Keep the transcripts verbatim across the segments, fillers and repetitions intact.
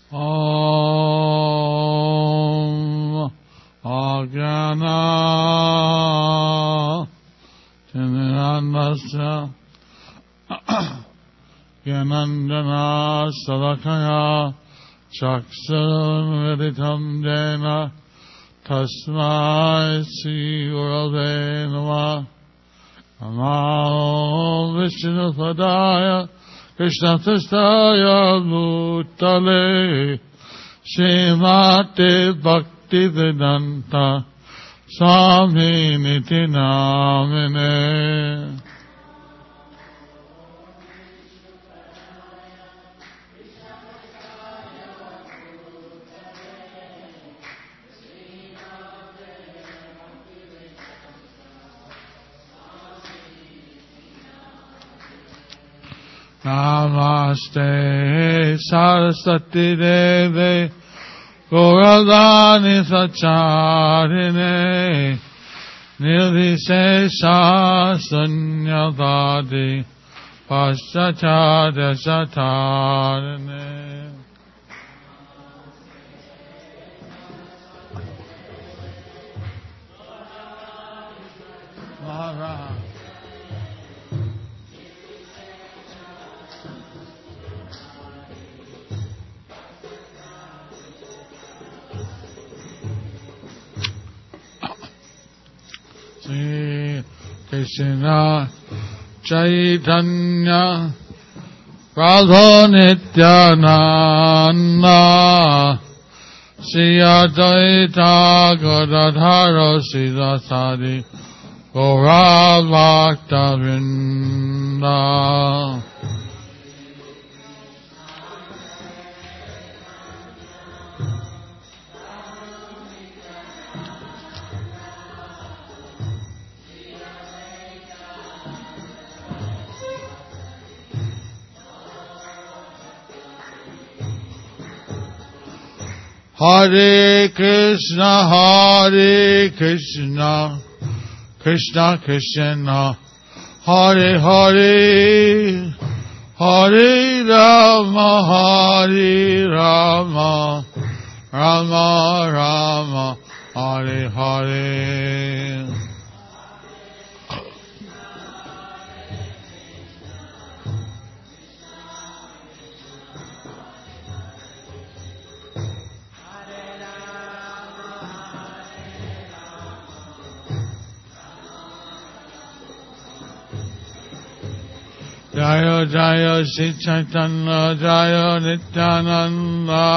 Om Ajnana Tinirandasya Gyanandana Salakaya Chaksurveditam Jena Tasmai Sri Gurave Namah. Namo Vishnu Padaya Krishna Prasthaya Bhutale Srimate Bhaktivedanta Swami Niti Namine. Namaste Saraswati Deve Gauravani Sacharine Nirvishesha Sunyavadi Paschacharya Satarine. Maharaj. Sri Krishna Chaitanya Radha Nityananda Sri Advaita Gadadhara Sridhasari Gaura Bhakta Vrinda. Hare Krishna, Hare Krishna, Krishna Krishna, Hare Hare, Hare Rama, Hare Rama, Rama Rama, Hare Hare. Jaya Jaya Shri Chaitanya Jaya Nityananda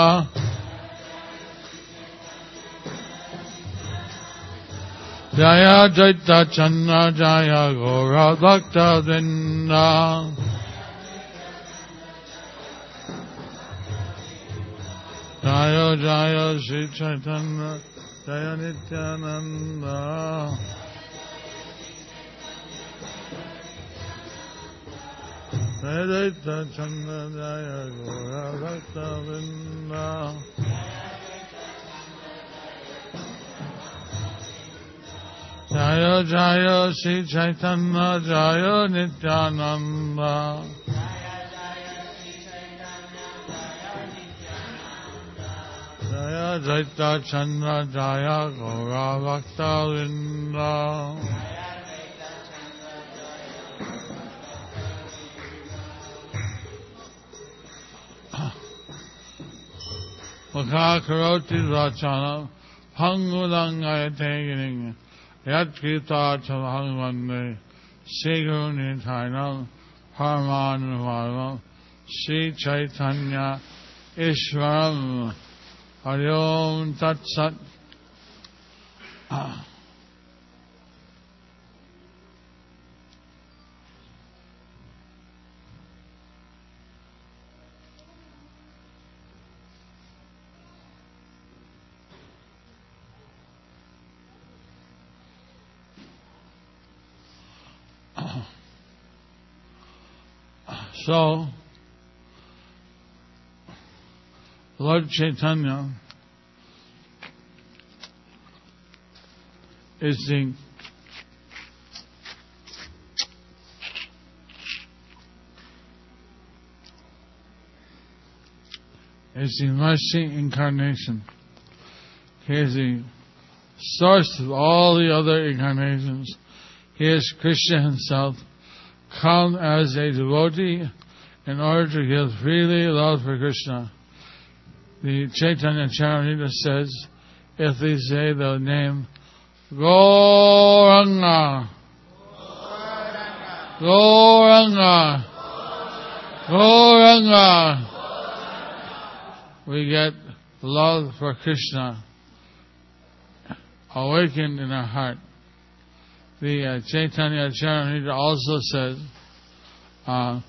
Jaya Jaita Channa Jaya Gaura Bhakta Vrinda. Jaya Jaya Shri Chaitanya Jaya Nityananda Jaya Channa Jaya Gaura Bhakta Vrinda. Jaya Jaya Shri Chaitanya Jaya Nityananda Jaya Jaita Channa Jaya Gaura Bhakta Vrinda. Mukha karoti vachana pangulangaya tegining yat krita chavangvande Sri Guru Nityanam Paramanuvarvam Sri Chaitanya Ishwaram. Hari Om Tat Sat. So, Lord Chaitanya is the is the mercy incarnation. He is the source of all the other incarnations. He is Krishna himself, come as a devotee in order to give freely love for Krishna. The Chaitanya Charitamrita says, if we say the name Gauranga, Gauranga, Gauranga, we get love for Krishna awakened in our heart. The uh, Chaitanya Charitamrita also says, uh,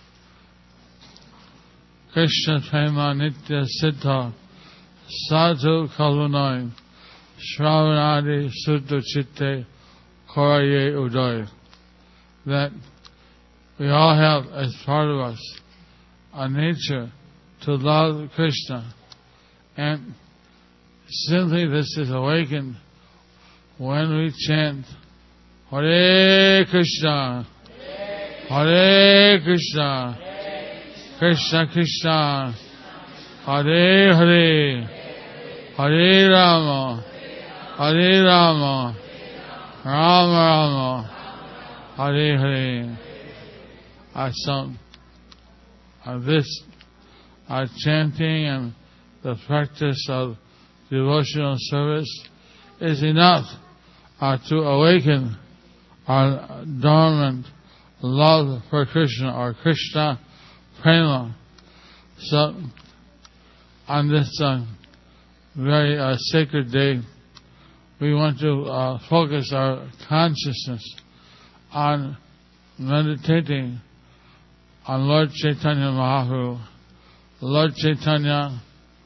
Krishna Prema Nitya Siddha Sadhu Kalunai Shravanadi Sutta Chitte Koraye Uday. That we all have as part of us a nature to love Krishna, and simply this is awakened when we chant Hare Krishna, Hare Krishna, Krishna Krishna, Hare Hare, Hare Rama, Hare Rama, Rama Rama, Hare Hare. Our song, uh, this, our chanting and the practice of devotional service is enough uh, to awaken our dormant love for Krishna or Krishna Prema. So, on this uh, very uh, sacred day, we want to uh, focus our consciousness on meditating on Lord Chaitanya Mahaprabhu. Lord Chaitanya,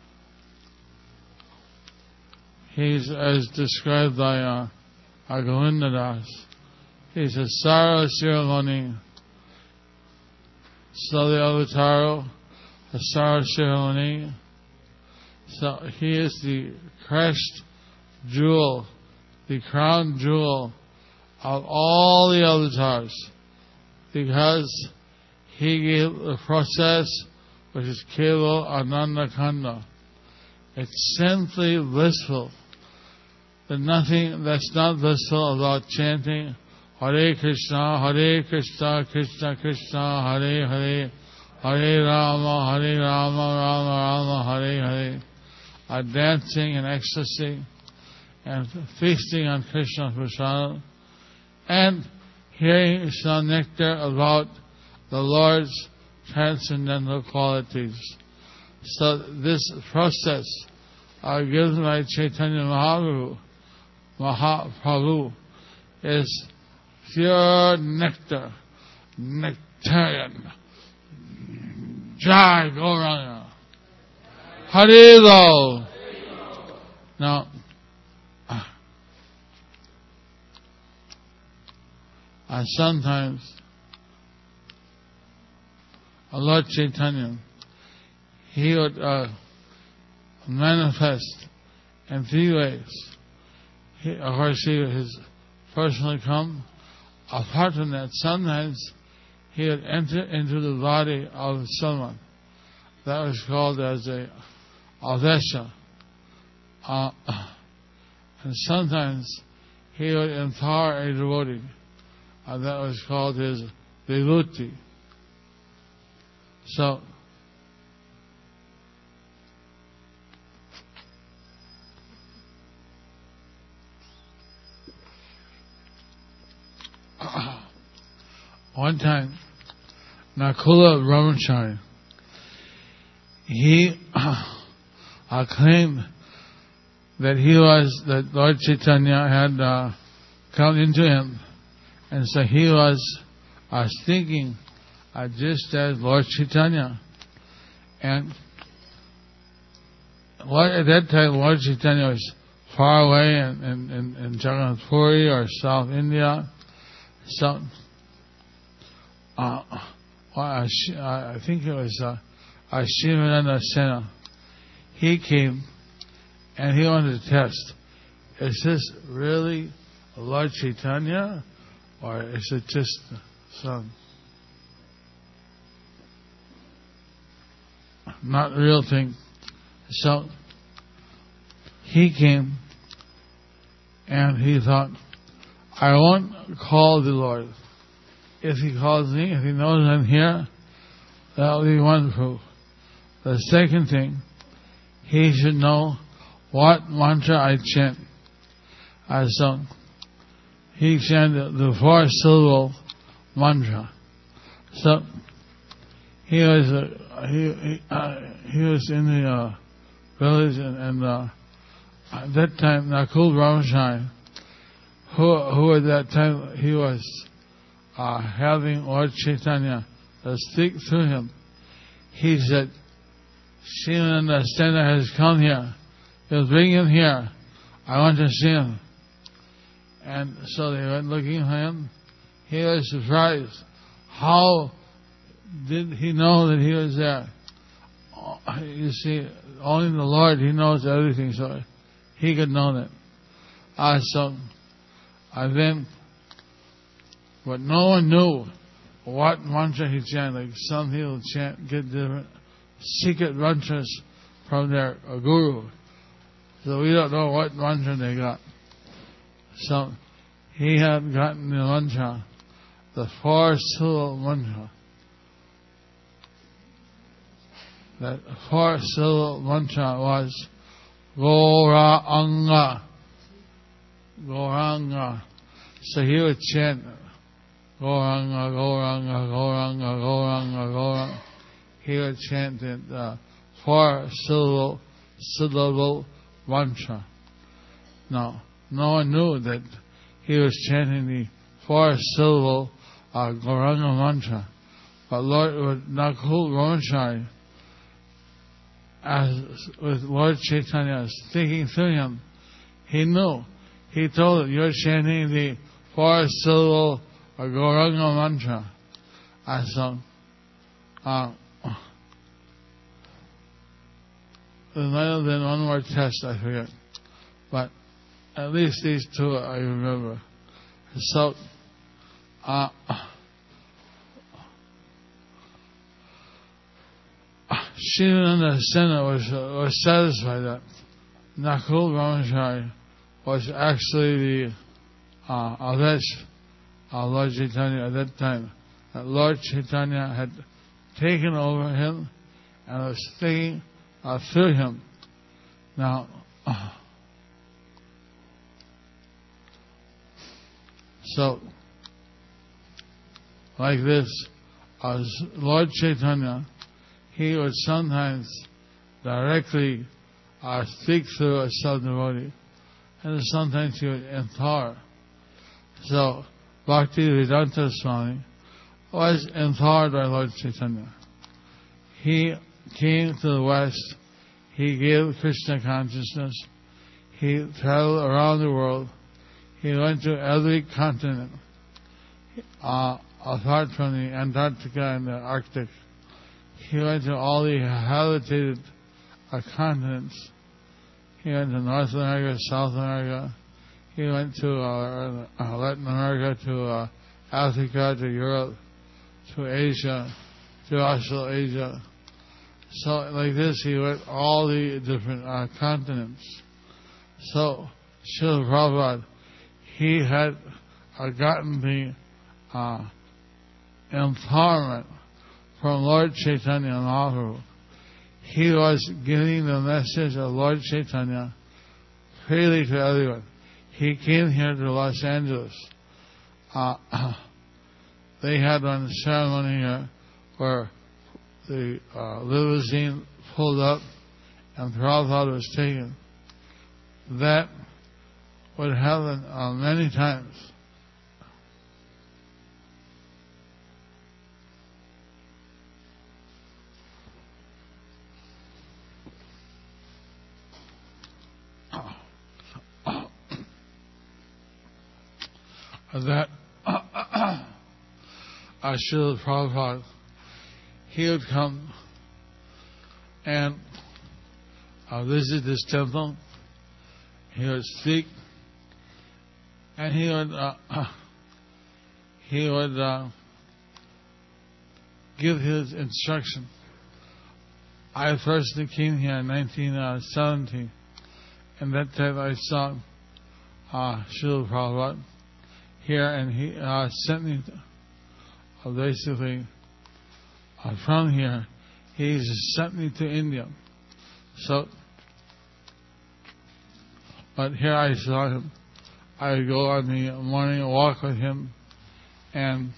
he's as described by uh, Govinda Das. He's a Sara Siromani, so the Avataro, a Sara Siromani. So he is the crest jewel, the crown jewel of all the avatars, because he gave the process which is Keval Ananda Kanda. It's simply blissful. There's nothing that's not blissful about chanting Hare Krishna, Hare Krishna, Krishna Krishna, Hare Hare, Hare Rama, Hare Rama, Rama Rama, Hare Hare. Are dancing in ecstasy and feasting on Krishna's prasad and hearing some nectar about the Lord's transcendental qualities. So this process uh, given by Chaitanya Mahaprabhu, Mahaprabhu is pure nectar, nectarian. Jai Gauranga. Haribol. Now, uh, sometimes Lord Chaitanya, he would uh, manifest in three ways. He, of course, he has personally come. Apart from that, sometimes he would enter into the body of someone. That was called as a avesha. Uh, and sometimes he would empower a devotee. Uh, that was called his vibhuti. So, one time, Nakula Brahmachari, he uh, claimed that he was, that Lord Chaitanya had uh, come into him, and so he was uh, thinking uh, just as Lord Chaitanya. And what, at that time, Lord Chaitanya was far away in, in, in, in Jagannath Puri or South India. So, uh, I, I think it was uh, Shivananda Sena. He came and he wanted to test, is this really Lord Chaitanya or is it just some not real thing? So he came and he thought, I won't call the Lord. If he calls me, if he knows I'm here, that will be one proof. The second thing, he should know what mantra I chant. Uh, so he chanted the four syllable mantra. So he was uh, he he, uh, he was in the uh, village, and, and uh, at that time Nakul Brahmachari, who who at that time he was uh, having Lord Chaitanya uh, speak through him. He said, Srimananda Stena has come here. He'll bring him here. I want to see him. And so they went looking for him. He was surprised. How did he know that he was there? You see, only the Lord, He knows everything, so He could know that. Uh, so, uh, then, but no one knew what mantra he chanted. Like some people chant, get different secret mantras from their uh, guru. So we don't know what mantra they got. So he had gotten the mantra, the four syllable mantra. That four syllable mantra was Gauranga. Gauranga. So he would chant Gauranga, Gauranga, Gauranga, Gauranga, Gauranga. He would chant it, uh, four syllable, syllable mantra. Now, no one knew that he was chanting the four syllable uh, Gauranga mantra. But Lord, with Nakul Brahmachari, as with Lord Chaitanya speaking through him, he knew. He told him, you're chanting the four syllable uh, Gauranga mantra. And so, uh, there might have been one more test, I forget. But at least these two I remember. So, uh, Srimananda Sena was, uh, was satisfied that Nakul Brahmachari was actually the uh, alleged uh, Lord Chaitanya at that time. That Lord Chaitanya had taken over him and was speaking uh, through him. Now, uh, so, like this, as Lord Chaitanya, he would sometimes directly uh, speak through a self-devotee, and sometimes he would enthrall. So, Bhaktivedanta Swami was enthralled by Lord Chaitanya. He came to the West, he gave Krishna consciousness, he traveled around the world, he went to every continent, uh, apart from the Antarctica and the Arctic. He went to all the habitated uh, continents. He went to North America, South America. He went to uh, uh, Latin America, to uh, Africa, to Europe, to Asia, to Australasia. So like this, he went all the different uh, continents. So, Srila Prabhupada, he had uh, gotten the uh, empowerment from Lord Chaitanya Mahaprabhu. He was giving the message of Lord Chaitanya freely to everyone. He came here to Los Angeles. Uh, they had one ceremony here where the uh, limousine pulled up and Prabhupada was taken. That would happen uh, many times. That uh, Srila Prabhupada, he would come and uh, visit this temple. He would speak, and he would uh, uh, he would, uh, give his instruction. I first came here in nineteen seventy, and that time I saw uh, Srila Prabhupada here, and he uh, sent me uh, basically uh, from here. He sent me to India. So, but here I saw him. I would go on the morning walk with him, and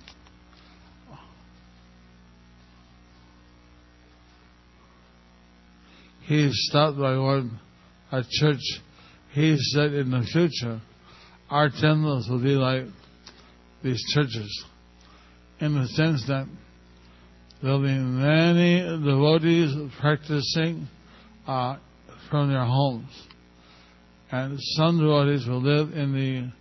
he stopped by one a church. He said in the future, our temples will be like these churches, in the sense that there will be many devotees practicing uh, from their homes. And some devotees will live in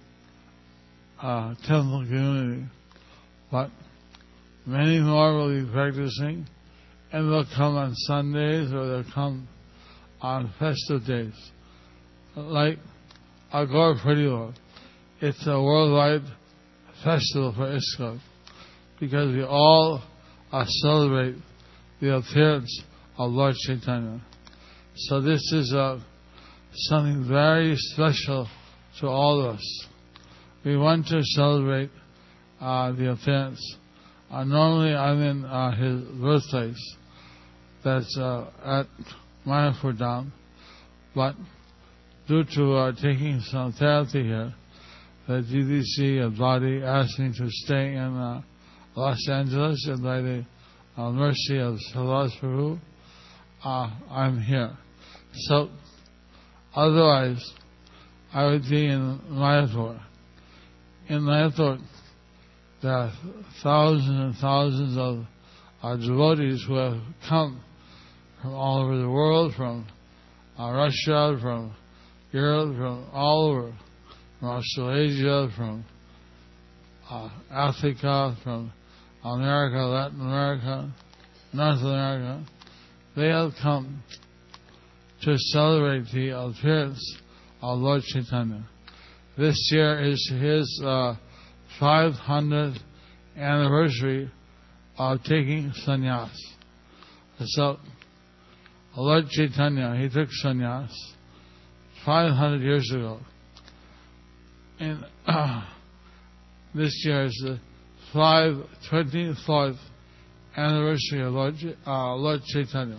the uh, temple community, but many more will be practicing, and they'll come on Sundays or they'll come on festive days. Like Agor Pradila, it's a worldwide festival for ISKCON, because we all uh, celebrate the appearance of Lord Chaitanya. So this is a something very special to all of us. We want to celebrate uh, the appearance. Uh, normally I'm in uh, his birthplace, that's uh, at Mayapur Dham, but due to uh, taking some therapy here, the G D C body asked me to stay in uh, Los Angeles, and by the uh, mercy of Srila Prabhu, uh, I'm here. So, otherwise, I would be in Mayapur. In Mayapur, there are thousands and thousands of uh, devotees who have come from all over the world, from uh, Russia, from Europe, from all over, from Australasia, from uh, Africa, from America, Latin America, North America. They have come to celebrate the appearance of Lord Chaitanya. This year is his uh, five hundredth anniversary of taking sannyas. So, Lord Chaitanya, he took sannyas five hundred years ago. And uh, this year is the five hundred twenty-fourth anniversary of Lord, uh, Lord Chaitanya.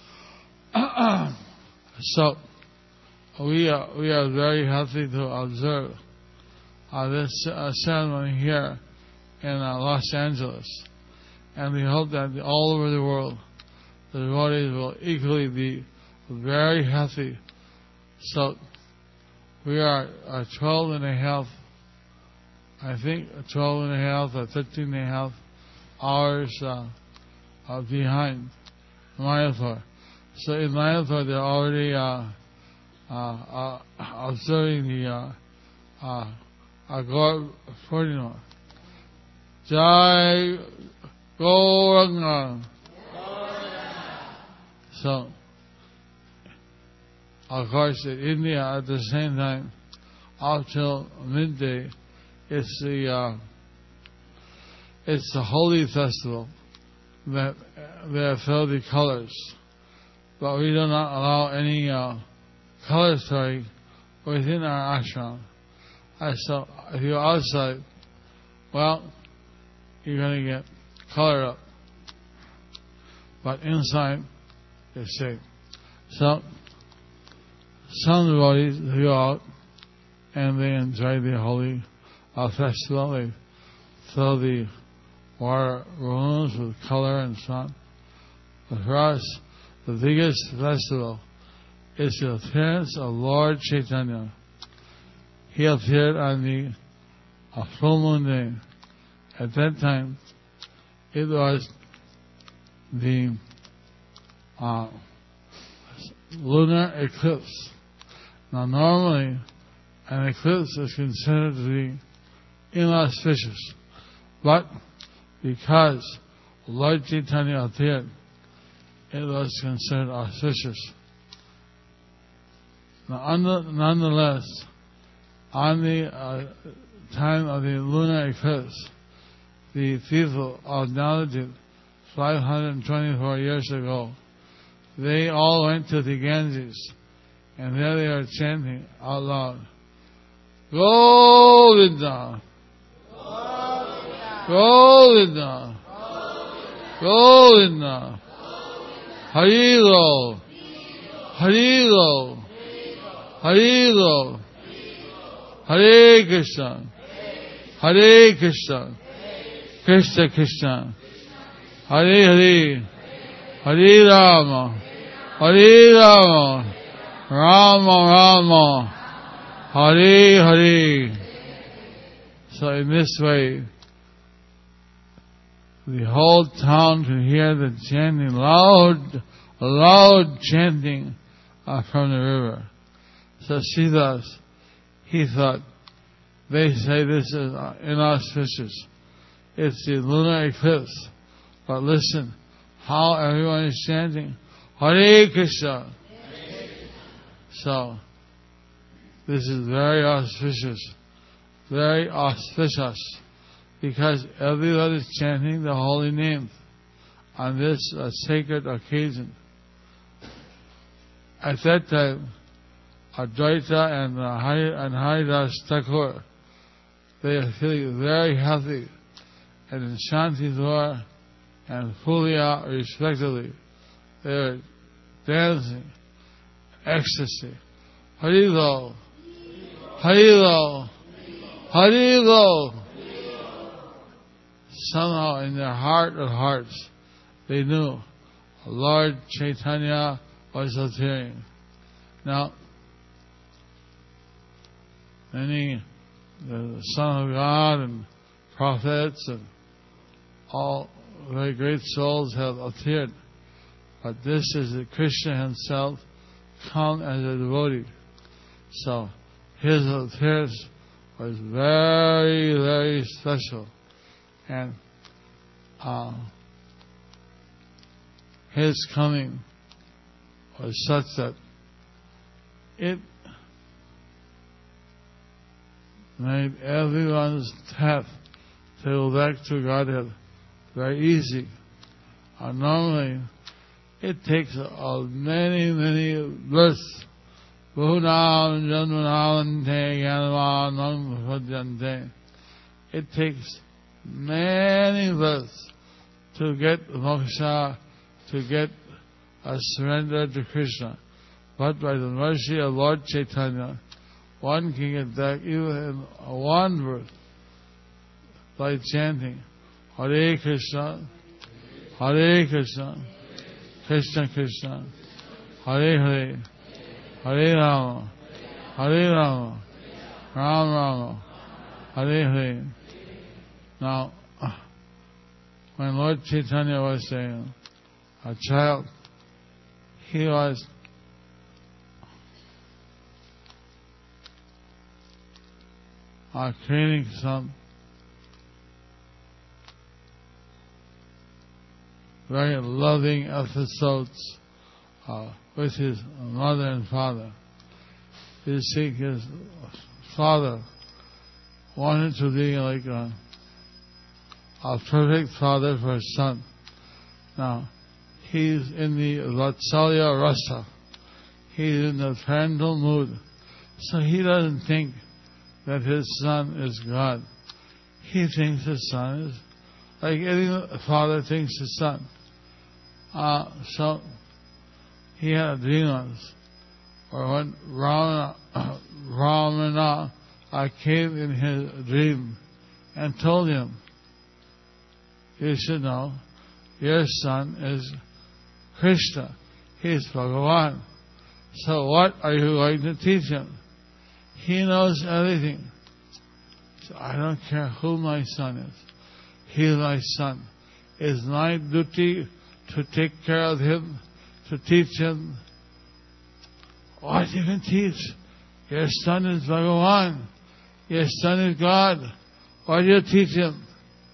So, we are, we are very happy to observe uh, this uh, ceremony here in uh, Los Angeles. And we hope that all over the world, the devotees will equally be very happy. So, we are uh, twelve and a half, I think twelve and a half or thirteen and a half hours uh, uh, behind Mayapur. So in Mayapur, they're already uh, uh, uh, observing the uh, uh, Agor Purnima. Jai Gauranga. So, of course, in India at the same time, up till midday, it's the uh, it's the holy festival that they have filled the colors. But we do not allow any uh, color throwing within our ashram. And so if you're outside, well, you're going to get color up. But inside, you're safe. So, some devotees go out and they enjoy the holy uh, festival. They fill the water rooms with color and so on. But for us, the biggest festival is the appearance of Lord Chaitanya. He appeared on the uh, full moon day. At that time, it was the uh, lunar eclipse. Now, normally, an eclipse is considered to be inauspicious, but because Lord Chaitanya appeared, it was considered auspicious. Now, nonetheless, on the uh, time of the lunar eclipse, the people of Navadvip, five hundred twenty-four years ago, they all went to the Ganges, and there they are chanting out loud, Govinda, Govinda, Govinda, Harilo, Harilo, Harilo, Hare Krishna, Hare Krishna, Krishna Krishna, Hare Hare, Hare Rama, Hare Rama, Rama Rama, Hare Hare. So in this way, the whole town could hear the chanting, loud, loud chanting uh, from the river. So Siddhas, he thought, they say this is inauspicious. It's the lunar eclipse. But listen, how everyone is chanting, Hare Krishna. So, this is very auspicious, very auspicious, because everyone is chanting the holy name on this uh, sacred occasion. At that time, Advaita and uh, Hari, and Haridas Thakur, they are feeling very healthy, and in Shantidwar and Fulia respectively, they are dancing, ecstasy. Harilo, Harilo, Harilo. Somehow in their heart of hearts, they knew Lord Chaitanya was appearing. Now, many, the Son of God and prophets and all very great souls have appeared. But this is the Krishna himself come as a devotee. So his appearance was very, very special. And uh, his coming was such that it made everyone's path to go back to Godhead very easy. Uh, normally, it takes uh, many, many births. Bhunam janmanavante gyanavanam bhajante. It takes many births to get moksha, to get a surrender to Krishna. But by the mercy of Lord Chaitanya, one can get back even in one birth by chanting Hare Krishna, Hare Krishna, Krishna Krishna, Hare Hare, Hare Rama, Hare Rama, Ram Rama, Hare Hare. Now, when Lord Chaitanya was saying, a child, he was uh, creating some very loving episodes uh, with his mother and father. You see, his father wanted to be like a, a perfect father for his son. Now, he's in the Vatsalya Rasa. He's in the parental mood. So he doesn't think that his son is God. He thinks his son is like any father thinks his son. Uh, so he had dreams, or when Ramana, uh, Ramana uh, came in his dream and told him, you should know, your son is Krishna. He is Bhagavan. So what are you going to teach him? He knows everything. So I don't care who my son is. He is my son. It is my duty to take care of him, to teach him. What you can teach? Your son is Bhagavan. Your son is God. Why do you teach him?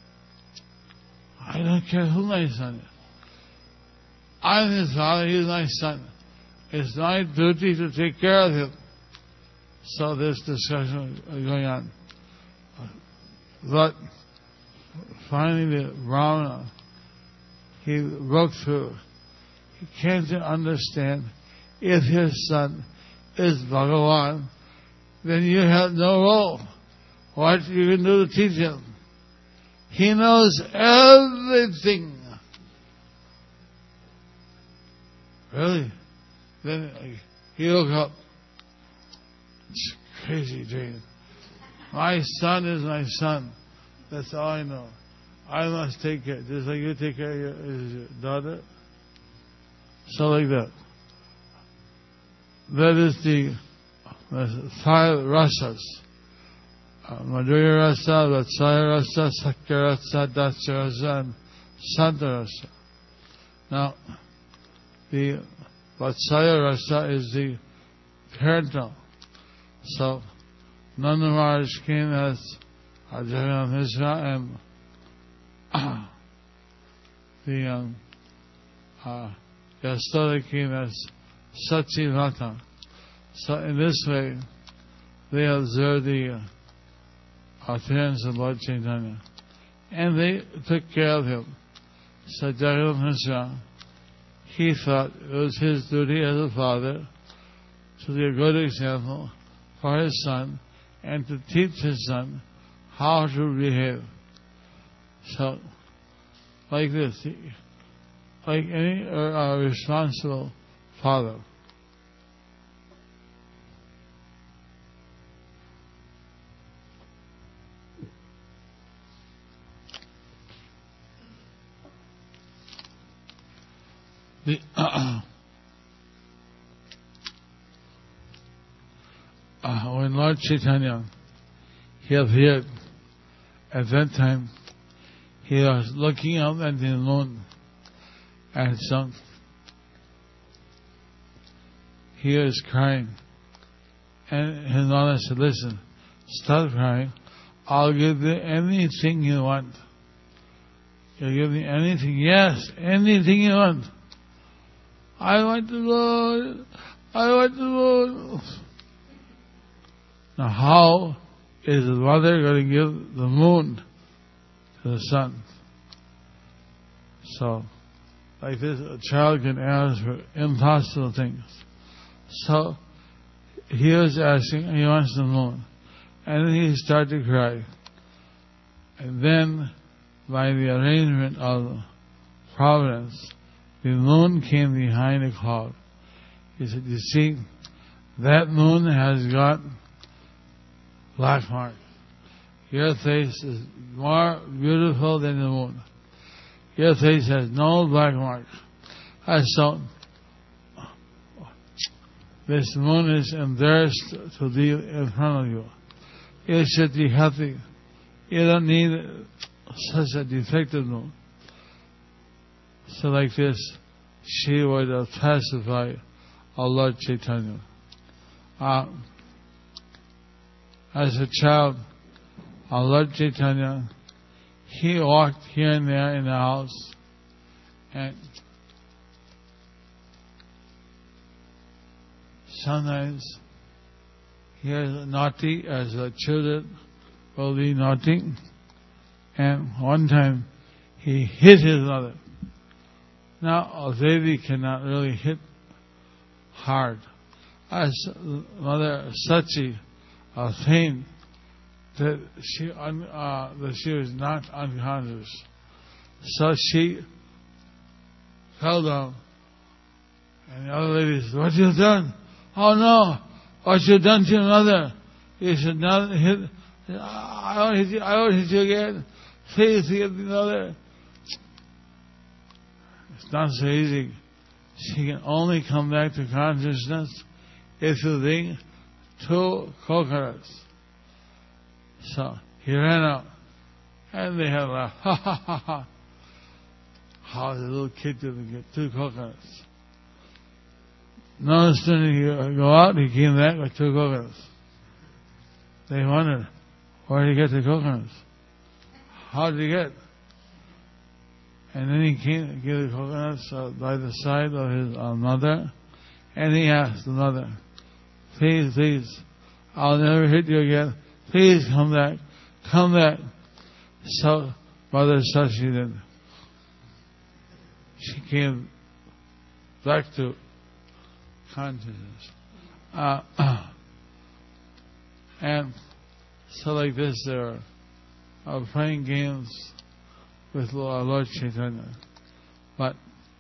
I don't care who my son is. I'm his father, he is my son. It's my duty to take care of him. So this discussion was going on. But finally the Ramana, he broke through. he can't understand. If his son is Bhagavan, then you have no role. What you can do to teach him? He knows everything. Really? Then he woke up. It's a crazy dream. My son is my son. That's all I know. I must take care. Just like you take care of your, your daughter. So like that. That is the, the five rasas. Uh, Madhurya rasa, Vatsalya rasa, Sakya rasa, Dasya rasa, and Santa rasa. Now, the Vatsalya rasa is the parental. So, Nanda Maharaj came as Jagannath Mishra, and uh, the um, uh, Yasoda came as Satyavata. So in this way, they observed the uh, appearance of Lord Chaitanya, and they took care of him. So Jagannath Mishra, he thought it was his duty as a father to be a good example for his son and to teach his son how to behave. So, like this, like any uh, responsible father. The, uh, uh, when Lord Chaitanya, he appeared, at that time, he was looking up at the moon, and so he was crying. And his mother said, listen, stop crying. I'll give you anything you want. You'll give me anything. Yes, anything you want. I want the Lord. I want the Lord. Now how is the mother going to give the moon to the sun? So, like this, a child can ask for impossible things. So, he was asking, he wants the moon. And then he started to cry. And then, by the arrangement of Providence, the moon came behind a cloud. He said, you see, that moon has got black marks. Your face is more beautiful than the moon. Your face has no black marks. I saw this moon is embarrassed to be in front of you. You should be happy. You don't need such a defective moon. So like this, she would uh, pacify our Lord Chaitanya. Uh, as a child, our Lord Chaitanya, he walked here and there in the house, and sometimes he was naughty as the children will be naughty, and one time he hit his mother. Now a baby cannot really hit hard. As Mother Sachi uh, feigned that she un, uh, that she was not unconscious, so she fell down, and the other lady said, "What you done? Oh no! What you done to your mother? You should not hit. I won't hit you. I won't hit you again. Please hit the mother." It's not so easy. She can only come back to consciousness if you bring two coconuts. So he ran out, and they had a laugh. Ha ha ha ha! How the little kid didn't get two coconuts? No sooner did he go out, he came back with two coconuts. They wondered, where did he get the coconuts? How did he get? And then he came to give the coconuts uh, by the side of his uh, mother, and he asked the mother, "Please, please, I'll never hit you again. Please come back, come back." So Mother Sachi did. She came back to consciousness. Uh, and so like this, there are playing games with Lord Chaitanya. But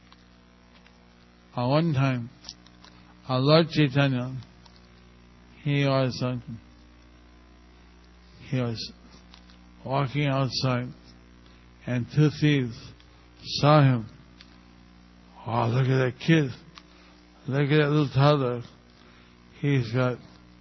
at one time, our Lord Chaitanya, he was uh, he was walking outside, and two thieves saw him. Oh, look at that kid! Look at that little toddler. He's got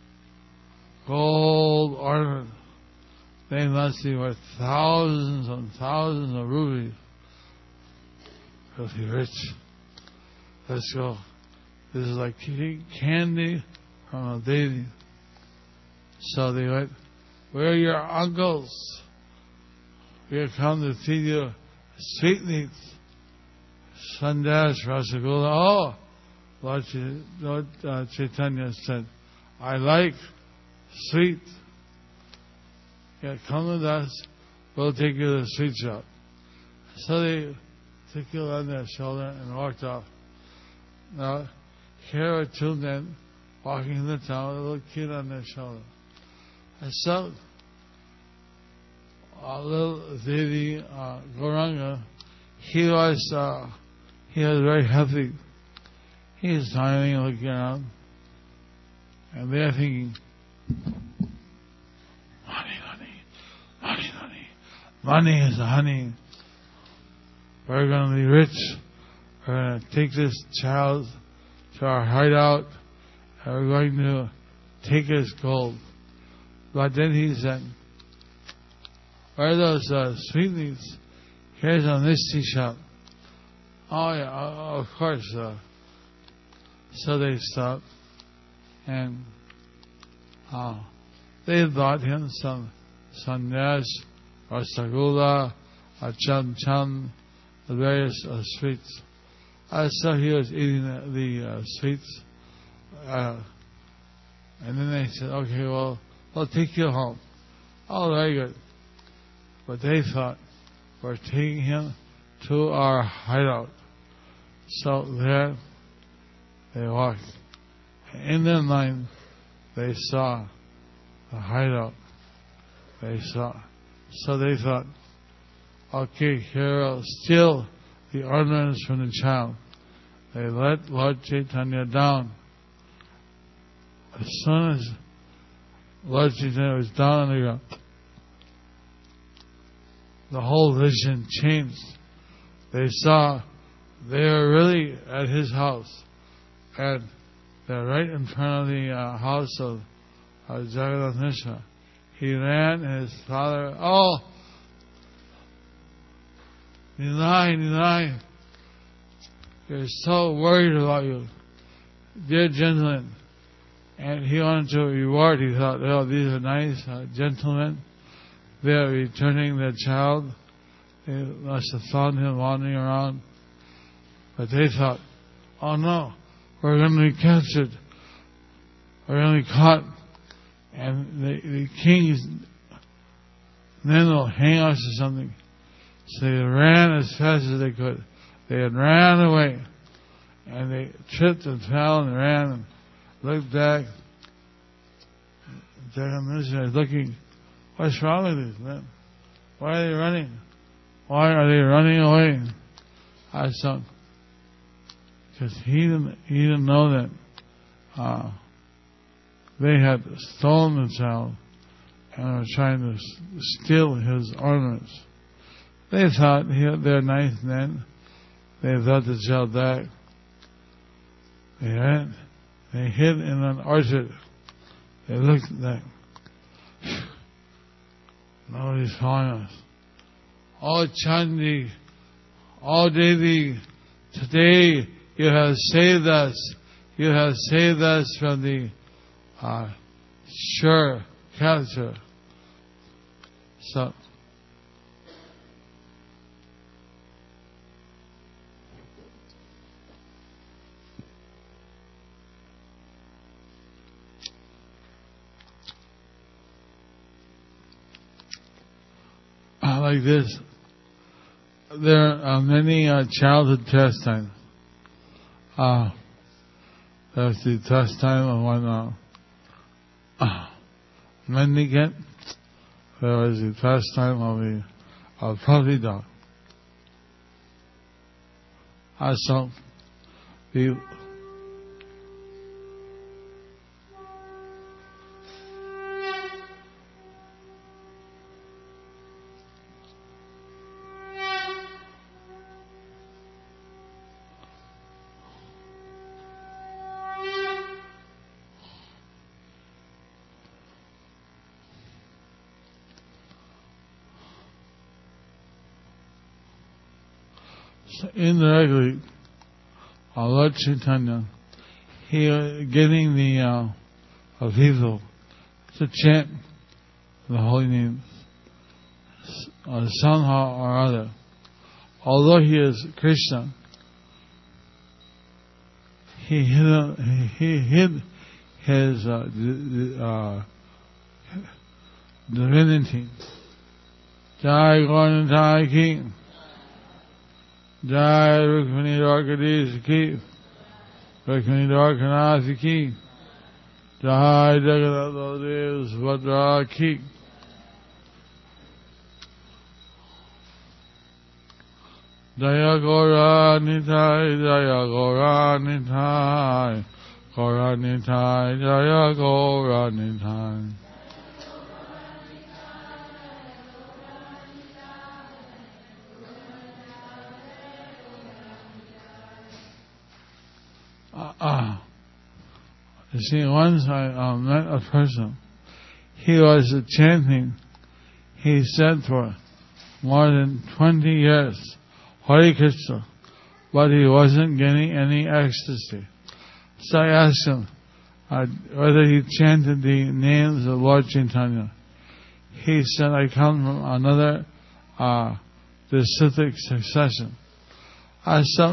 gold ornament. They must be worth thousands and thousands of rupees. Filthy rich. Let's go. This is like eating candy from a baby. So they went, where are your uncles? We have come to feed you sweetmeats. Sandesh, Rasagula. Oh, Lord, Ch- Lord uh, Chaitanya said, I like sweet. Yeah, come with us. We'll take you to the sweet shop. So they took you on their shoulder and walked off. Now, here are two men walking in the town with a little kid on their shoulder. And so, a little Devi uh, Gauranga, he was uh, he was very happy. He is smiling and looking around, and they're thinking, money, money, money, money, money is honey. We're going to be rich. We're going to take this child to our hideout, and we're going to take his gold. But then he said, where are those uh, sweetmeats? Here's a Misty shop. Oh, yeah, uh, of course. Uh, so they stopped, and uh, they bought him some sandesh, rasagula, a cham cham, the various uh, sweets. Uh, so he was eating the, the uh, sweets. Uh, and then they said, okay, well, we'll take you home. Oh, very good. But they thought, we're taking him to our hideout. So there they walked. In their mind, they saw the hideout. They saw. So they thought, okay, here I'll steal the ornaments from the child. They let Lord Chaitanya down. As soon as Lord Chaitanya was down on the ground, the whole vision changed. They saw they were really at his house, and they're right in front of the uh, house of uh, Jagannath Mishra. He ran, and his father, oh, Nilai, Nilai, we're so worried about you, dear gentlemen. And he wanted to reward. He thought, oh, these are nice uh, gentlemen. They are returning their child. They must have found him wandering around. But they thought, oh no, we're going to be captured. We're going to be caught. And the, the king's men will hang us or something. So they ran as fast as they could. They had ran away. And they tripped and fell and ran and looked back. Jagannath is looking, what's wrong with these men? Why are they running? Why are they running away? I thought, because he didn't, he didn't know that uh, they had stolen the child and were trying to steal his ornaments. They thought he, they're nice men. They brought the child back. They went. They hid in an orchard. They looked at them. Nobody's following us. Oh Chandi, oh Devi, today you have saved us. You have saved us from the uh, sure capture. So, uh, like this, there are many uh, childhood pastimes. uh, that's the test time when uh, uh, mendicant. There was the test time of the of puppy dog. Also, the indirectly, uh, Lord Chaitanya, he uh, getting the uh, of people to chant the holy names uh, somehow or other. Although he is Krishna, he hid, he hid his uh, d- uh, divinity. Jai Gauranitai Ki, Jai Rukmini Dwarkadesi Ki, Rukmini Dwarkanathi Ki, Jai Jagannath Baladev Subhadra Ki. Jaya Gaura Nitai, Jaya Gaura Nitai, Gaura Nitai, Jaya Gaura Nitai. Uh, uh, you see, once I uh, met a person, he was uh, chanting, he said for more than twenty years, Hare Krishna, but he wasn't getting any ecstasy. So I asked him uh, whether he chanted the names of Lord Chaitanya. He said, I come from another uh, disciplic succession. I said,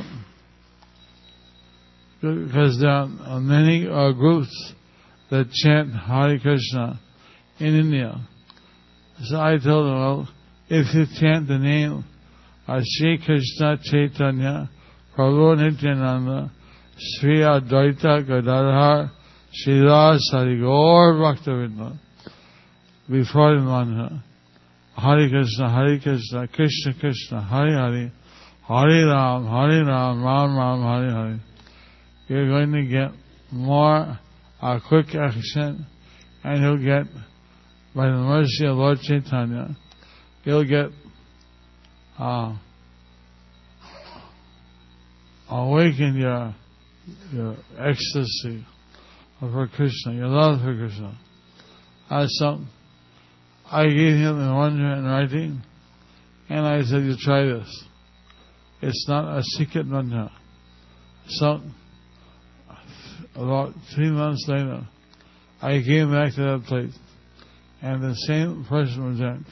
because there are many uh, groups that chant Hare Krishna in India. So I told him, well, if you chant the name of Sri Krishna Chaitanya, Prabhu Nityananda, Sri Advaita Gadadhar, Srila Sarigor Bhaktavinda, before the mantra, Hare Krishna, Hare Krishna, Krishna Krishna, Hare Hare, Hare Ram, Hare Ram, Ram Ram, Hare Hare, you're going to get more uh, quick action, and you'll get, by the mercy of Lord Chaitanya, you'll get uh, awaken your your ecstasy for Krishna, your love for Krishna. Uh, so I gave him the mantra in writing, and I said, you try this. It's not a secret mantra. So about three months later, I came back to that place, and the same person was there.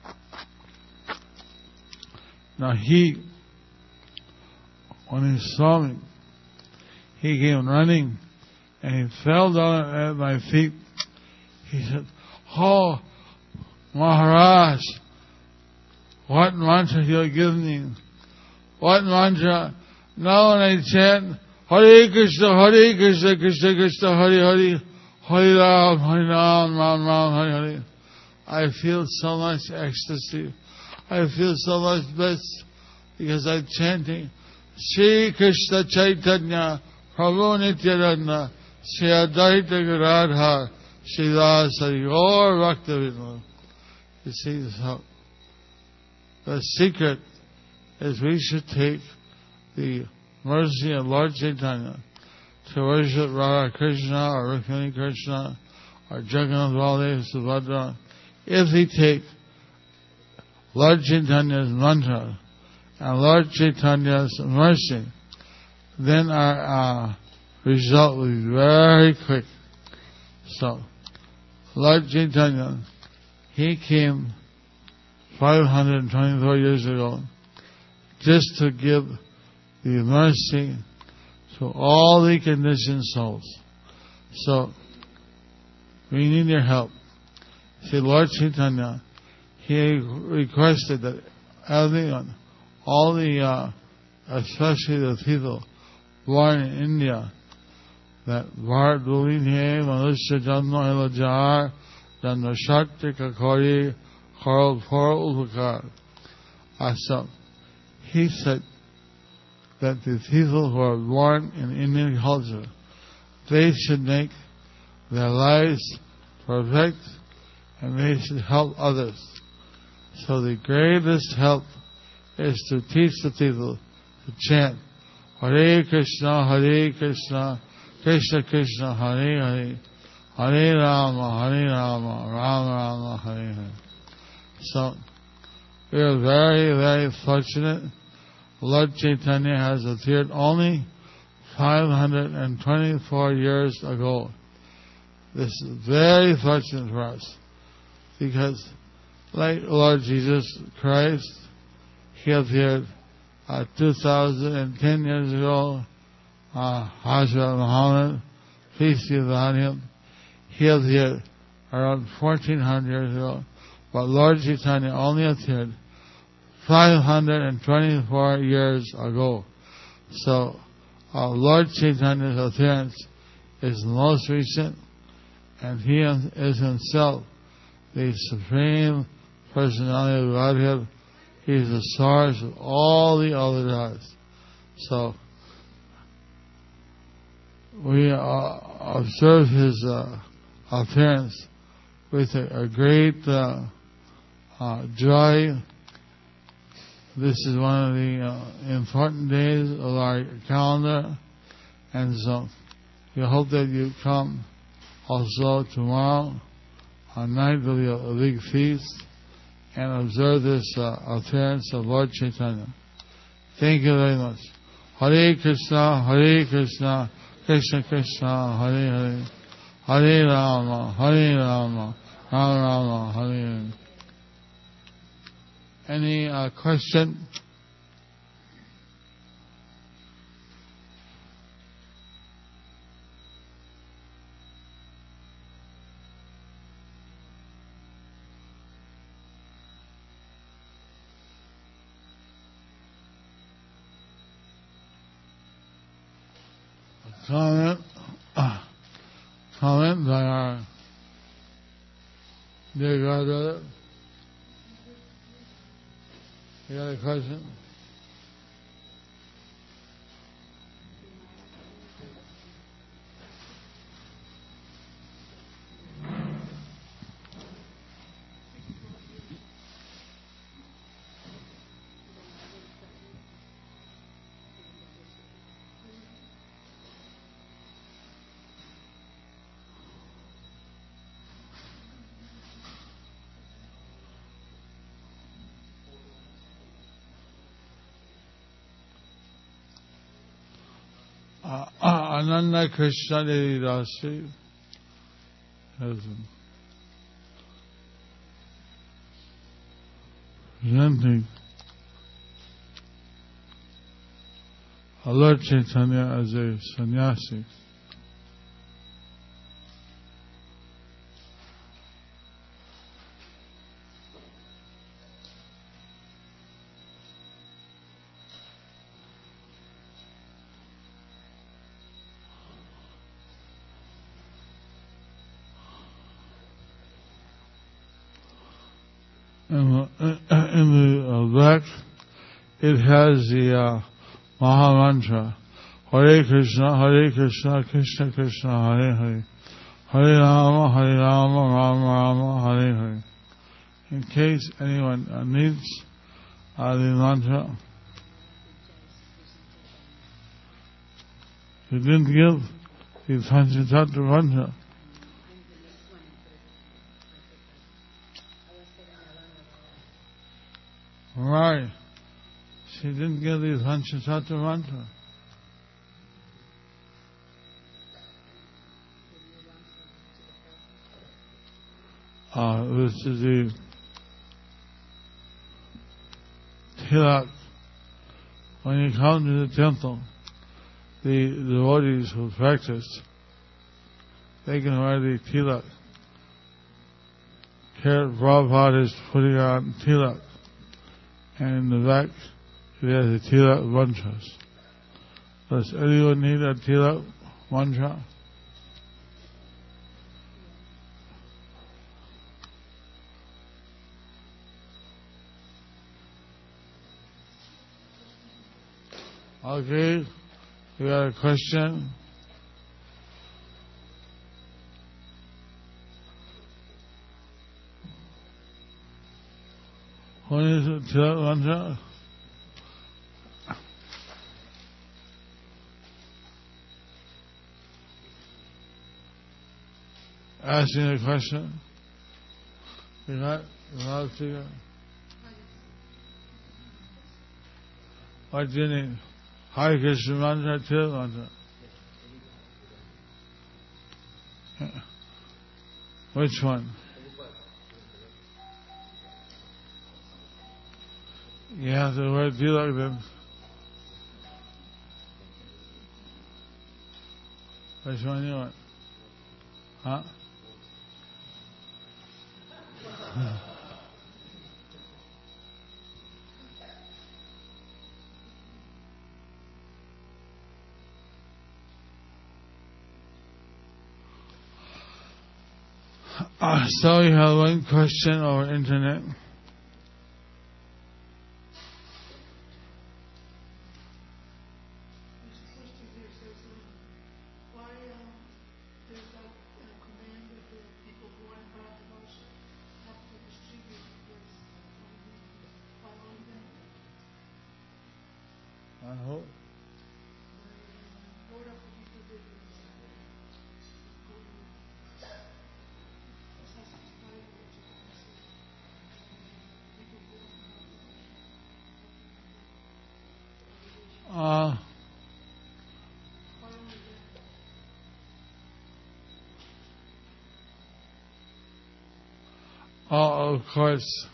Now he, when he saw me, he came running, and he fell down at my feet. He said, oh, Maharaj, what mantra you give me? What mantra? Now when I chant, Hare Krishna, Hare Krishna, Krishna Krishna, Hare Hare, Hare Ram, Hare Ram, Ram Ram, Hare Hare, I feel so much ecstasy. I feel so much bliss because I'm chanting Sri Krishna Chaitanya, Prabhu Nityananda, Sri Advaita Gadadhar, Srila Sarigor Bhaktavinda. You see, so the secret is we should take the mercy of Lord Chaitanya to worship Radha Krishna or Rukmini Krishna or Jagannath Baladev Subhadra. If we take Lord Chaitanya's mantra and Lord Chaitanya's mercy, then our uh, result will be very quick. So, Lord Chaitanya, he came five hundred twenty-four years ago just to give the mercy to all the conditioned souls. So, we need your help. See, Lord Chaitanya, he requested that everyone, all the, uh, especially the people born in India, that Bharat Dulini Manushya Janma Ilajar Janma Shakti Kakori Koral Poro Upakar. So he said that the people who are born in Indian culture, they should make their lives perfect and they should help others. So the greatest help is to teach the people to chant Hare Krishna, Hare Krishna, Krishna Krishna, Hare Hare, Hare Rama, Hare Rama, Rama Rama, Hare Hare. So we are very, very fortunate. Lord Chaitanya has appeared only five hundred twenty-four years ago. This is very fortunate for us, because like Lord Jesus Christ, He appeared uh, two thousand ten years ago. Uh, Hazrat Muhammad, peace be upon him, he appeared around fourteen hundred years ago. But Lord Chaitanya only appeared five hundred twenty-four years ago. So uh, Lord Chaitanya's appearance is the most recent, and He is Himself the Supreme Personality of Godhead. He is the source of all the other gods. So we uh, observe His uh, appearance with a, a great uh, uh, joy. This is one of the uh, important days of our calendar, and so we hope that you come also tomorrow. On night will be a, a big feast, and observe this uh, appearance of Lord Chaitanya. Thank you very much. Hare Krishna, Hare Krishna, Krishna Krishna, Hare Hare, Hare Rama, Hare Rama, Rama Rama, Hare Hare. Any uh, question? Comment, uh, comment by our dear godbrother. You got a question? Uh, uh, Ananda Krishna Devi Dasi has presenting Lord Chaitanya as a sannyasi. In the, in the uh, back, it has the uh, Maha Mantra, Hare Krishna, Hare Krishna, Krishna Krishna, Hare Hare, Hare Rama, Hare Rama, Rama Rama, Hare Hare. In case anyone uh, needs uh, the mantra, you didn't give the Panchatattva mantra. Right. She didn't give the Panchatattva mantra. Uh, this is the tilak. When you come to the temple, the devotees who practice, they can wear the tilak. Here, Prabhupada is putting on tilak. And in the back, we have the tilak mantras. Does anyone need a tilak mantra? Okay, you got a question? Who needs a tilak mantra? Asking a question? You're not allowed to? What do you need? Hare Krishna mantra, tilak mantra. Which one? You have to wear tilak then. Which one you want? Huh? Uh, so we have one question over internet. I hope. Uh, oh, of course.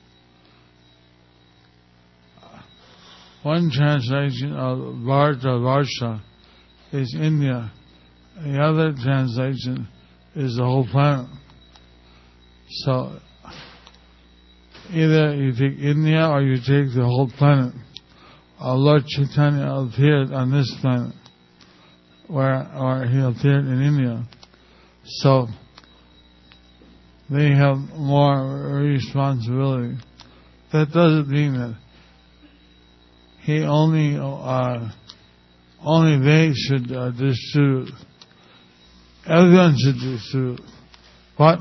One translation of Bharata Varsha is India. The other translation is the whole planet. So, either you take India or you take the whole planet. Our Lord Chaitanya appeared on this planet, where or he appeared in India. So, they have more responsibility. That doesn't mean that he only, uh, only they should uh, distribute. Everyone should distribute. But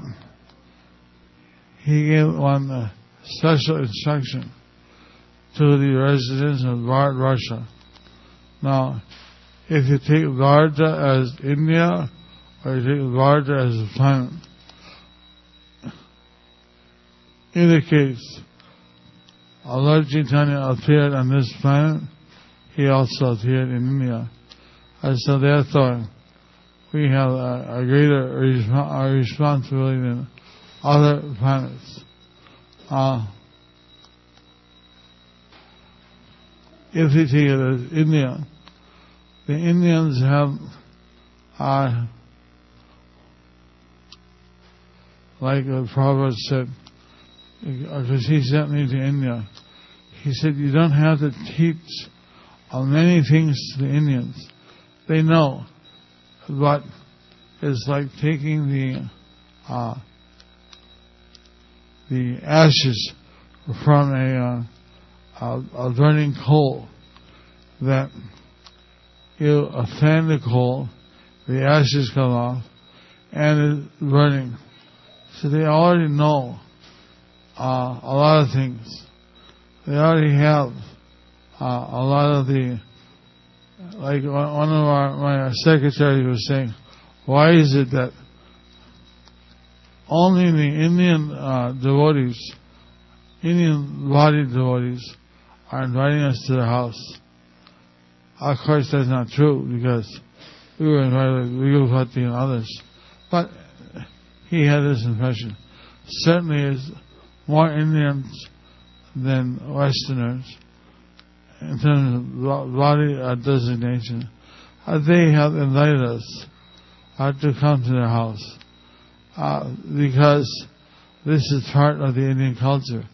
he gave one uh, special instruction to the residents of Bharat Russia. Now, if you take Bharata as India, or you take Bharata as a planet, in either case, our Lord Chaitanya appeared on this planet, he also appeared in India. And so therefore, we have a, a greater resp- a responsibility than other planets. Uh, if we take it as India, the Indians have, uh, like the Prabhupada said, because he sent me to India, he said, you don't have to teach uh, many things to the Indians. They know, but it's like taking the uh, the ashes from a, uh, a, a burning coal, that you fan the coal, the ashes come off, and it's burning. So they already know uh, a lot of things. They already have uh, a lot of the, like one of our, my secretary was saying, why is it that only the Indian uh, devotees, Indian body devotees, are inviting us to their house? Of course, that's not true, because we were invited, Vigopati and others. But he had this impression. Certainly, is more Indians than Westerners in terms of body uh, designation. Uh, they have invited us uh, to come to their house uh, because this is part of the Indian culture.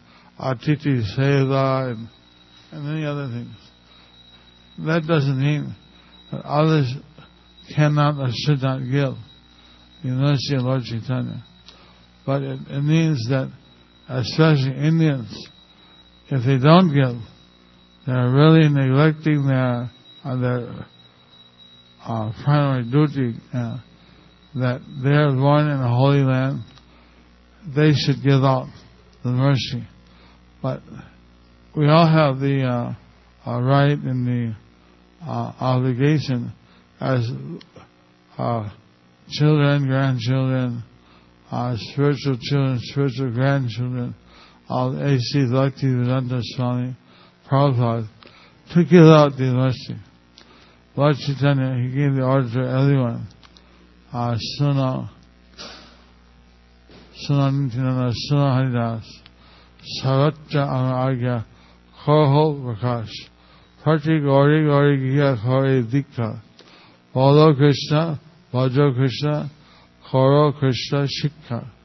Atiti Seva and, and many other things. That doesn't mean that others cannot or should not give the mercy of Lord Chaitanya. But it, it means that, especially Indians, if they don't give, they're really neglecting their uh, their uh, primary duty, uh, that they're born in a holy land. They should give out the mercy. But we all have the uh, uh, right and the uh, obligation as uh, children, grandchildren, uh, spiritual children, spiritual grandchildren of A C Bhaktivedanta Swami Prabhupada, to give out the mercy. Lord Chaitanya, he gave the order to everyone. Uh, Suna, Suna Nityananda, Suna Haridas, Saratya Anaragya, Korho Prakash, Parti Gauri Gauri Giya Kore Dikha, Bolo Krishna, Vajo Krishna, Koro Krishna Shikha.